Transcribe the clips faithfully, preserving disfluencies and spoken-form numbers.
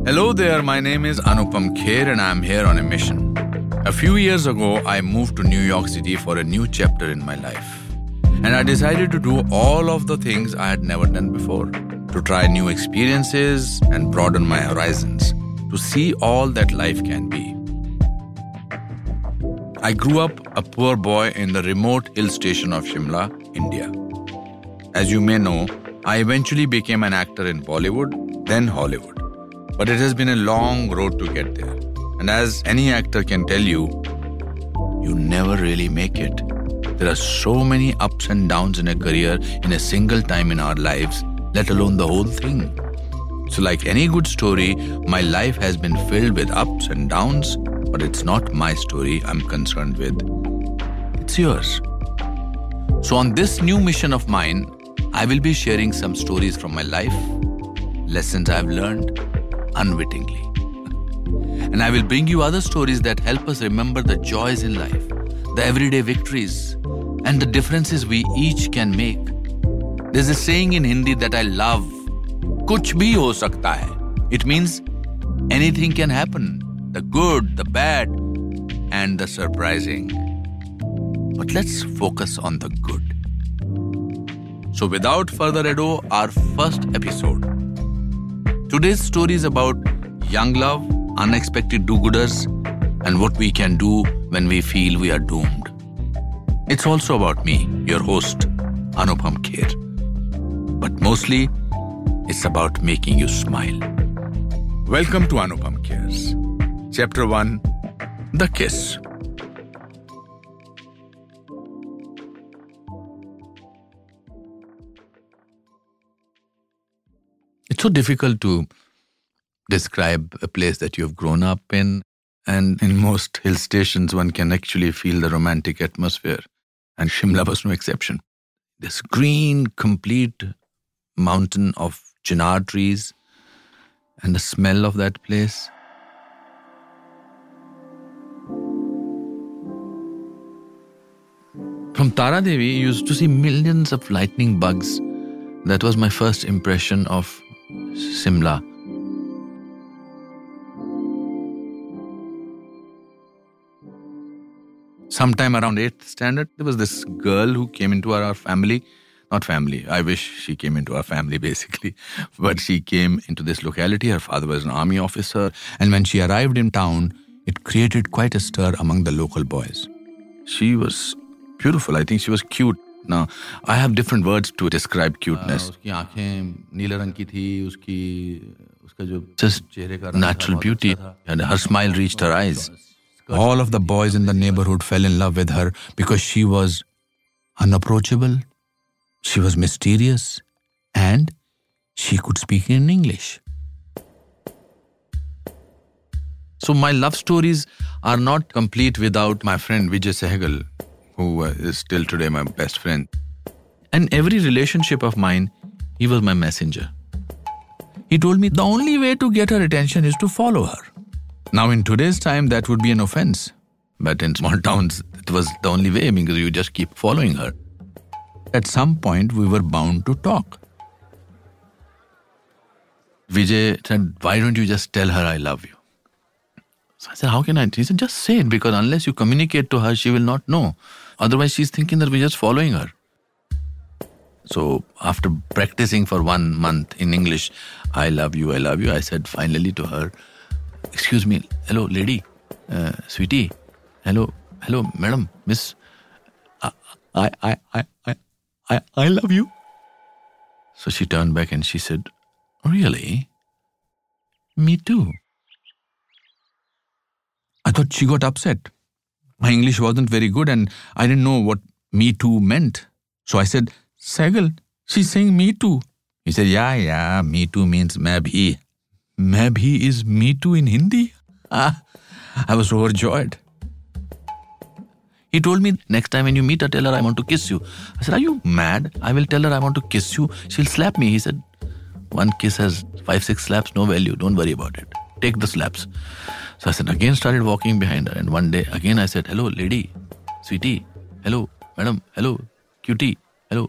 Hello there, my name is Anupam Kher and I'm here on a mission. A few years ago, I moved to New York City for a new chapter in my life. And I decided to do all of the things I had never done before, to try new experiences and broaden my horizons, to see all that life can be. I grew up a poor boy in the remote hill station of Shimla, India. As you may know, I eventually became an actor in Bollywood, then Hollywood. But it has been a long road to get there. And as any actor can tell you, you never really make it. There are so many ups and downs in a career in a single time in our lives, let alone the whole thing. So like any good story, my life has been filled with ups and downs, but it's not my story I'm concerned with. It's yours. So on this new mission of mine, I will be sharing some stories from my life, lessons I've learned unwittingly. And I will bring you other stories that help us remember the joys in life, the everyday victories, and the differences we each can make. There's a saying in Hindi that I love, kuch bhi ho sakta hai. It means anything can happen, the good, the bad, and the surprising. But let's focus on the good. So without further ado, our first episode. Today's story is about young love, unexpected do-gooders, and what we can do when we feel we are doomed. It's also about me, your host, Anupam Kher. But mostly, it's about making you smile. Welcome to Anupam Cares. Chapter one, The Kiss. It's so difficult to describe a place that you've grown up in. And in most hill stations, one can actually feel the romantic atmosphere. And Shimla was no exception. This green, complete mountain of chinar trees and the smell of that place. From Tara Devi, you used to see millions of lightning bugs. That was my first impression of Shimla. Sometime around eighth standard, there was this girl who came into our, our family. Not family, I wish she came into our family basically. But she came into this locality. Her father was an army officer. And when she arrived in town, it created quite a stir among the local boys. She was beautiful. I think she was cute. Now, I have different words to describe cuteness. Just natural beauty. And her smile reached her eyes. All of the boys in the neighborhood fell in love with her because she was unapproachable, she was mysterious, and she could speak in English. So my love stories are not complete without my friend Vijay Sehgal, who is still today my best friend. And every relationship of mine, he was my messenger. He told me the only way to get her attention is to follow her. Now in today's time, that would be an offense. But in small towns, it was the only way because you just keep following her. At some point, we were bound to talk. Vijay said, why don't you just tell her I love you? So I said, how can I? He said, just say it because unless you communicate to her, she will not know. Otherwise, she's thinking that we're just following her. So after practicing for one month in English, I love you, I love you, I said finally to her, excuse me, hello, lady, uh, sweetie, hello, hello, madam, miss, I, I, I, I, I, I love you. So she turned back and she said, really? Me too. I thought she got upset. My English wasn't very good and I didn't know what me too meant. So I said, Sehgal, she's saying me too. He said, yeah, yeah, me too means main bhi. Main bhi is me too in Hindi? Ah, I was overjoyed. He told me, next time when you meet her, tell her I want to kiss you. I said, are you mad? I will tell her I want to kiss you. She'll slap me. He said, one kiss has five, six slaps, no value. Don't worry about it. Take the slaps. So I said, again started walking behind her. And one day, again I said, hello, lady, sweetie, hello, madam, hello, cutie, hello.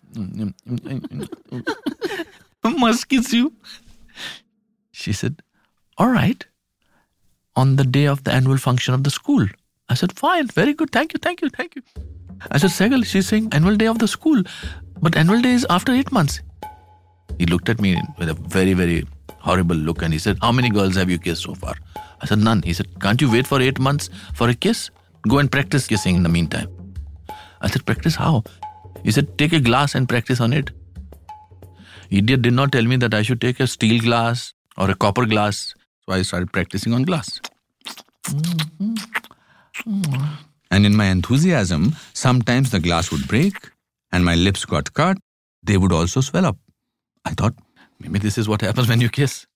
Must kiss you. She said, all right, on the day of the annual function of the school. I said, fine, very good, thank you, thank you, thank you. I said, Sehgal, she's saying annual day of the school, but annual day is after eight months. He looked at me with a very, very horrible look and he said, how many girls have you kissed so far? I said, none. He said, can't you wait for eight months for a kiss? Go and practice kissing in the meantime. I said, practice how? He said, take a glass and practice on it. Idiot did not tell me that I should take a steel glass or a copper glass. So I started practicing on glass. And in my enthusiasm, sometimes the glass would break and my lips got cut. They would also swell up. I thought, maybe this is what happens when you kiss.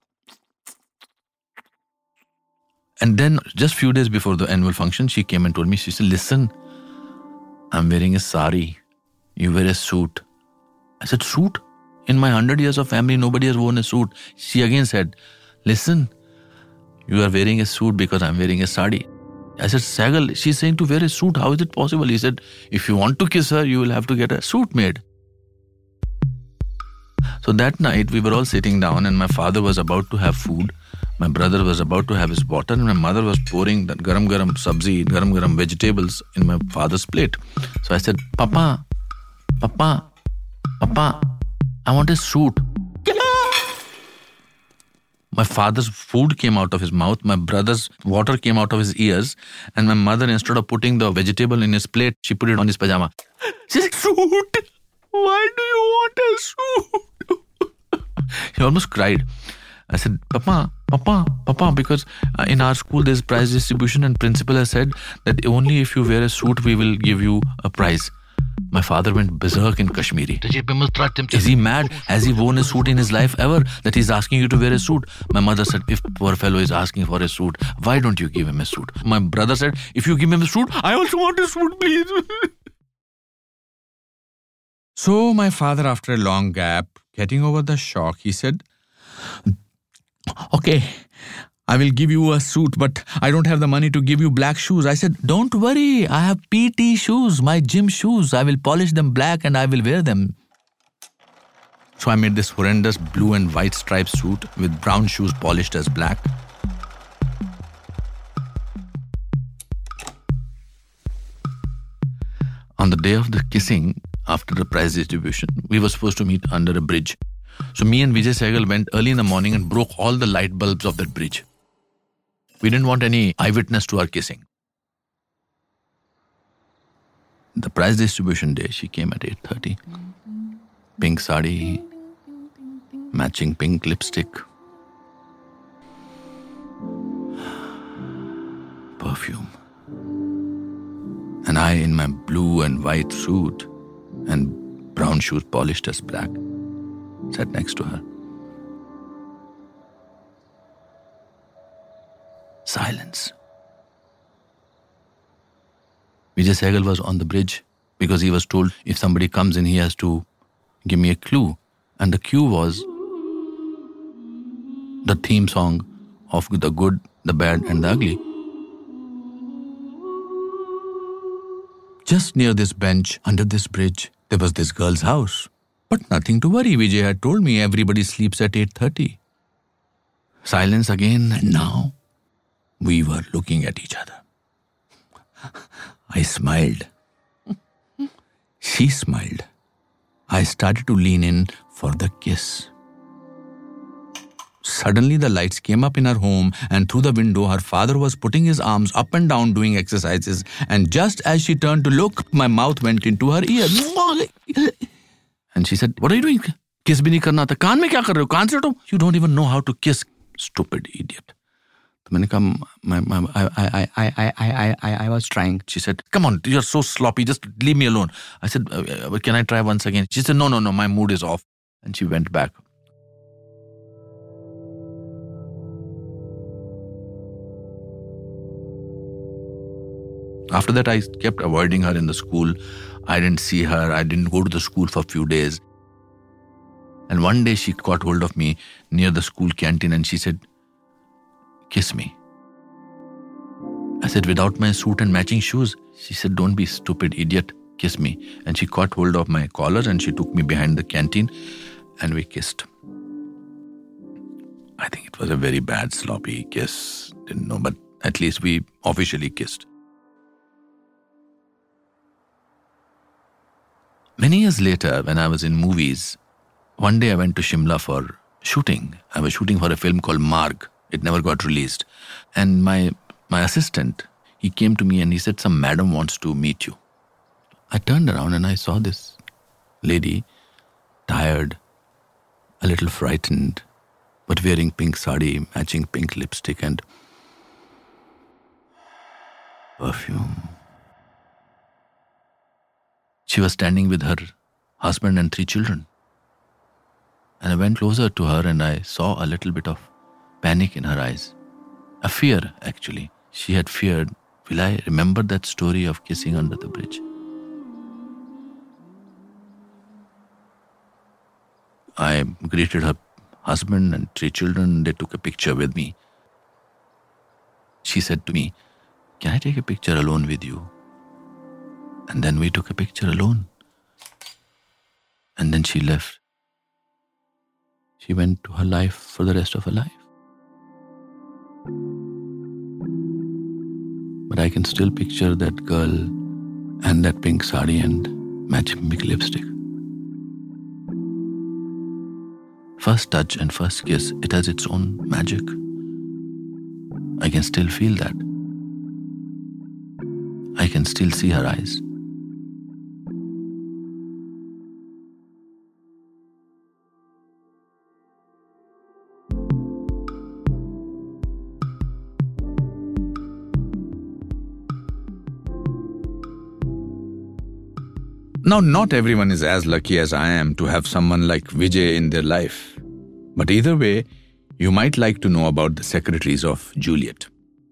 And then just few days before the annual function, she came and told me, she said, listen, I'm wearing a sari. You wear a suit. I said, suit? In my hundred years of family, nobody has worn a suit. She again said, listen, you are wearing a suit because I'm wearing a sari. I said, Sehgal, she's saying to wear a suit. How is it possible? He said, if you want to kiss her, you will have to get a suit made. So that night, we were all sitting down and my father was about to have food. My brother was about to have his water and my mother was pouring that garam garam sabzi, garam garam vegetables in my father's plate. So I said, Papa, Papa, Papa, I want a suit. My father's food came out of his mouth, my brother's water came out of his ears, and my mother, instead of putting the vegetable in his plate, she put it on his pajama. She said, suit? Why do you want a suit? He almost cried. I said, Papa, Papa, Papa, because in our school there's prize distribution and principal has said that only if you wear a suit, we will give you a prize. My father went berserk in Kashmiri. Is he mad? Has he worn a suit in his life ever that he's asking you to wear a suit? My mother said, if poor fellow is asking for a suit, why don't you give him a suit? My brother said, if you give him a suit, I also want a suit, please. So my father, after a long gap, getting over the shock, he said, okay, I will give you a suit, but I don't have the money to give you black shoes. I said, don't worry, I have P T shoes, my gym shoes. I will polish them black and I will wear them. So I made this horrendous blue and white striped suit with brown shoes polished as black. On the day of the kissing, after the prize distribution, we were supposed to meet under a bridge. So me and Vijay Sehgal went early in the morning and broke all the light bulbs of that bridge. We didn't want any eyewitness to our kissing. The prize distribution day, she came at eight thirty. Pink sari, matching pink lipstick, perfume. And I in my blue and white suit and brown shoes polished as black, sat next to her. Silence. Vijay Sehgal was on the bridge because he was told if somebody comes in, he has to give me a clue. And the clue was the theme song of The Good, the Bad and the Ugly. Just near this bench, under this bridge, there was this girl's house. But nothing to worry, Vijay had told me everybody sleeps at eight thirty. Silence again, and now we were looking at each other. I smiled. She smiled. I started to lean in for the kiss. Suddenly the lights came up in her home, and through the window her father was putting his arms up and down doing exercises, and just as she turned to look, my mouth went into her ear. And she said, what are you doing? Kiss bhi nahi karna tha. Kaan mein kya kar rahe ho? Kaan se hato. You don't even know how to kiss. Stupid idiot. So maine kaha, my, my, I, I, I, I, I, I, I was trying. She said, come on, you're so sloppy. Just leave me alone. I said, uh, can I try once again? She said, no, no, no, my mood is off. And she went back. After that, I kept avoiding her in the school. I didn't see her. I didn't go to the school for a few days. And one day she caught hold of me near the school canteen and she said, kiss me. I said, without my suit and matching shoes? She said, don't be stupid, idiot. Kiss me. And she caught hold of my collar and she took me behind the canteen and we kissed. I think it It was a very bad, sloppy kiss. Didn't know, but at least we officially kissed. Many years later, when I was in movies, one day I went to Shimla for shooting. I was shooting for a film called Marg. It never got released. And my my assistant, he came to me and he said, some madam wants to meet you. I turned around and I saw this lady, tired, a little frightened, but wearing pink sari, matching pink lipstick and perfume. She was standing with her husband and three children. And I went closer to her and I saw a little bit of panic in her eyes. A fear, actually. She had feared, will I remember that story of kissing under the bridge? I greeted her husband and three children. They took a picture with me. She said to me, can I take a picture alone with you? And then we took a picture alone. And then she left. She went to her life for the rest of her life. But I can still picture that girl and that pink sari and matching pink lipstick. First touch and first kiss, it has its own magic. I can still feel that. I can still see her eyes. Now, not everyone is as lucky as I am to have someone like Vijay in their life. But either way, you might like to know about the secretaries of Juliet.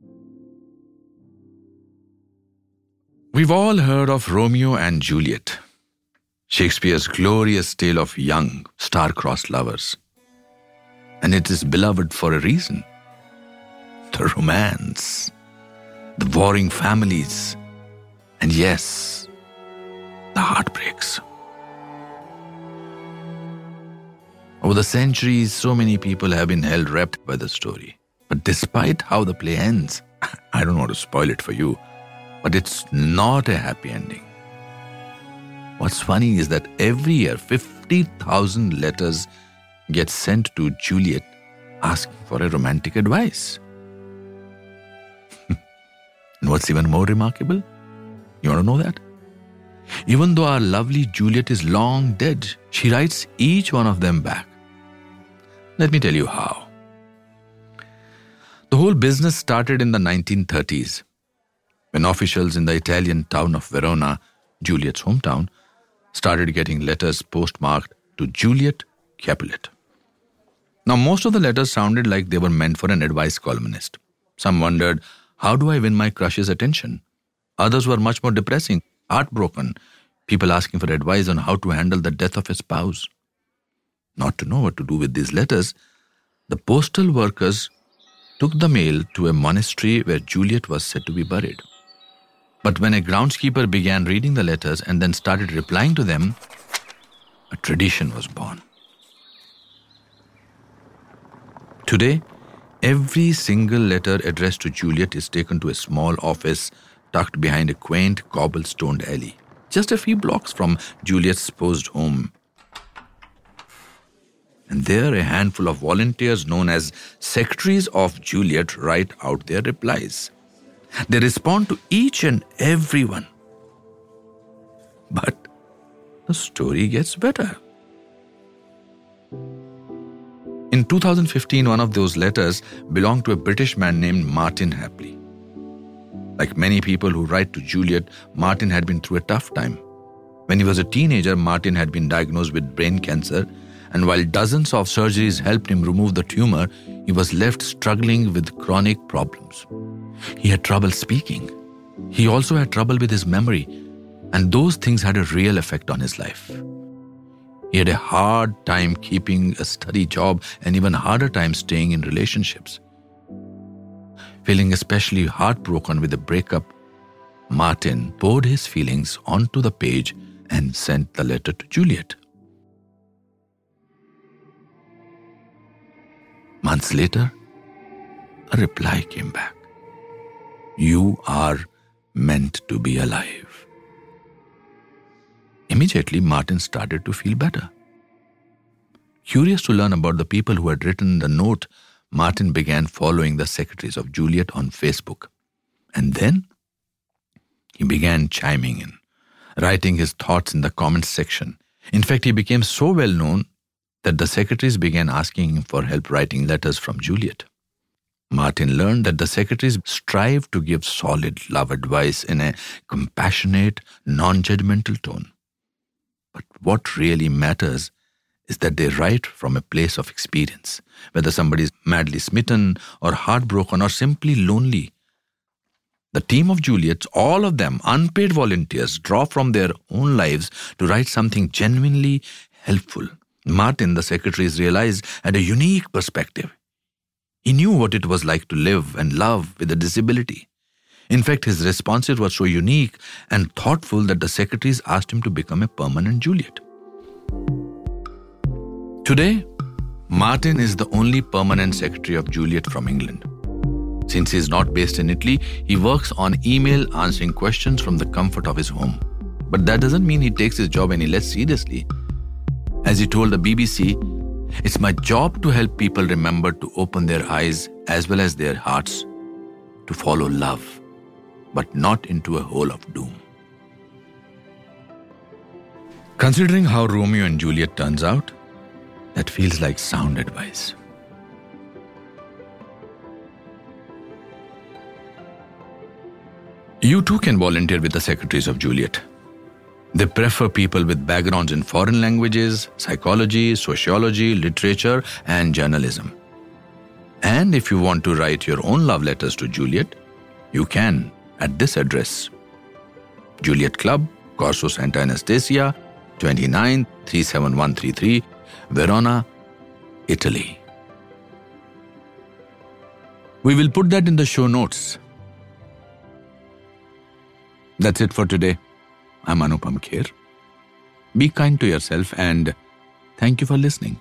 We've all heard of Romeo and Juliet, Shakespeare's glorious tale of young, star-crossed lovers. And it is beloved for a reason. The romance, the warring families, and yes, the heartbreaks. Over the centuries, so many people have been held rapt by the story. But despite how the play ends, I don't want to spoil it for you, but it's not a happy ending. What's funny is that every year, fifty thousand letters get sent to Juliet asking for a romantic advice. And what's even more remarkable? You want to know that? Even though our lovely Juliet is long dead, she writes each one of them back. Let me tell you how. The whole business started in the nineteen thirties, when officials in the Italian town of Verona, Juliet's hometown, started getting letters postmarked to Juliet Capulet. Now, most of the letters sounded like they were meant for an advice columnist. Some wondered, how do I win my crush's attention? Others were much more depressing, heartbroken, people asking for advice on how to handle the death of a spouse. Not to know what to do with these letters, the postal workers took the mail to a monastery where Juliet was said to be buried. But when a groundskeeper began reading the letters and then started replying to them, a tradition was born. Today, every single letter addressed to Juliet is taken to a small office tucked behind a quaint cobblestoned alley, just a few blocks from Juliet's supposed home. And there, a handful of volunteers known as Secretaries of Juliet write out their replies. They respond to each and every one. But the story gets better. In two thousand fifteen, one of those letters belonged to a British man named Martin Hapley. Like many people who write to Juliet, Martin had been through a tough time. When he was a teenager, Martin had been diagnosed with brain cancer, and while dozens of surgeries helped him remove the tumor, he was left struggling with chronic problems. He had trouble speaking. He also had trouble with his memory, and those things had a real effect on his life. He had a hard time keeping a steady job and even harder time staying in relationships. Feeling especially heartbroken with the breakup, Martin poured his feelings onto the page and sent the letter to Juliet. Months later, a reply came back. You are meant to be alive. Immediately, Martin started to feel better. Curious to learn about the people who had written the note, Martin began following the secretaries of Juliet on Facebook. And then he began chiming in, writing his thoughts in the comments section. In fact, he became so well known that the secretaries began asking him for help writing letters from Juliet. Martin learned that the secretaries strive to give solid love advice in a compassionate, non-judgmental tone. But what really matters is that they write from a place of experience, whether somebody is madly smitten or heartbroken or simply lonely. The team of Juliet, all of them unpaid volunteers, draw from their own lives to write something genuinely helpful. Martin, the secretaries realized, had a unique perspective. He knew what it was like to live and love with a disability. In fact, his responses were so unique and thoughtful that the secretaries asked him to become a permanent Juliet. Today, Martin is the only permanent secretary of Juliet from England. Since he is not based in Italy, he works on email answering questions from the comfort of his home. But that doesn't mean he takes his job any less seriously. As he told the B B C, "It's my job to help people remember to open their eyes as well as their hearts, to follow love, but not into a hole of doom." Considering how Romeo and Juliet turns out, that feels like sound advice. You too can volunteer with the secretaries of Juliet. They prefer people with backgrounds in foreign languages, psychology, sociology, literature, and journalism. And if you want to write your own love letters to Juliet, you can at this address: Juliet Club, Corso Santa Anastasia, twenty-nine, three seven one three three, Verona, Italy. We will put that in the show notes. That's it for today. I'm Anupam Kher. Be kind to yourself and thank you for listening.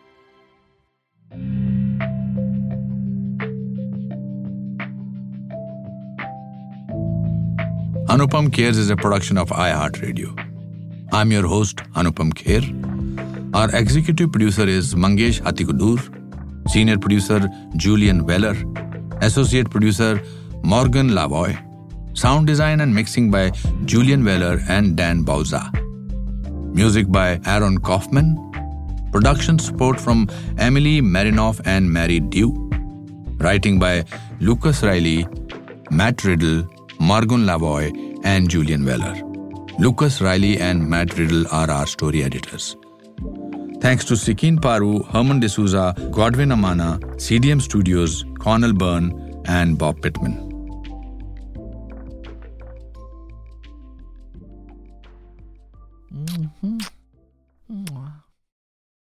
Anupam Cares is a production of iHeartRadio. I'm your host, Anupam Kher. Our executive producer is Mangesh Hatikudur, senior producer Julian Weller, associate producer Morgan Lavoy, sound design and mixing by Julian Weller and Dan Bauza, music by Aaron Kaufman, production support from Emily Marinoff and Mary Dew, writing by Lucas Riley, Matt Riddle, Morgan Lavoy, and Julian Weller. Lucas Riley and Matt Riddle are our story editors. Thanks to Sikeen Paru, Herman D'Souza, Godwin Amana, C D M Studios, Connell Byrne, and Bob Pittman.